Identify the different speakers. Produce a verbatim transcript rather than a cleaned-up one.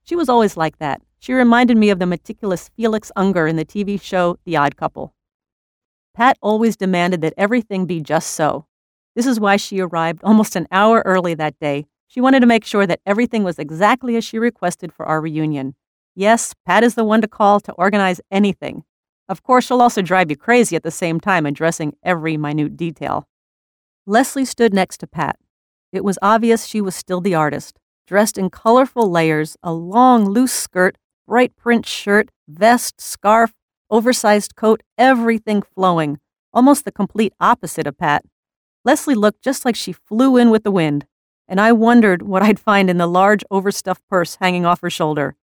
Speaker 1: She was always like that. She reminded me of the meticulous Felix Unger in the T V show The Odd Couple. Pat always demanded that everything be just so. This is why she arrived almost an hour early that day. She wanted to make sure that everything was exactly as she requested for our reunion. Yes, Pat is the one to call to organize anything. Of course, she'll also drive you crazy at the same time, addressing every minute detail. Leslie stood next to Pat. It was obvious she was still the artist, dressed in colorful layers, a long, loose skirt, bright print shirt, vest, scarf, oversized coat, everything flowing, almost the complete opposite of Pat. Leslie looked just like she flew in with the wind, and I wondered what I'd find in the large overstuffed purse hanging off her shoulder.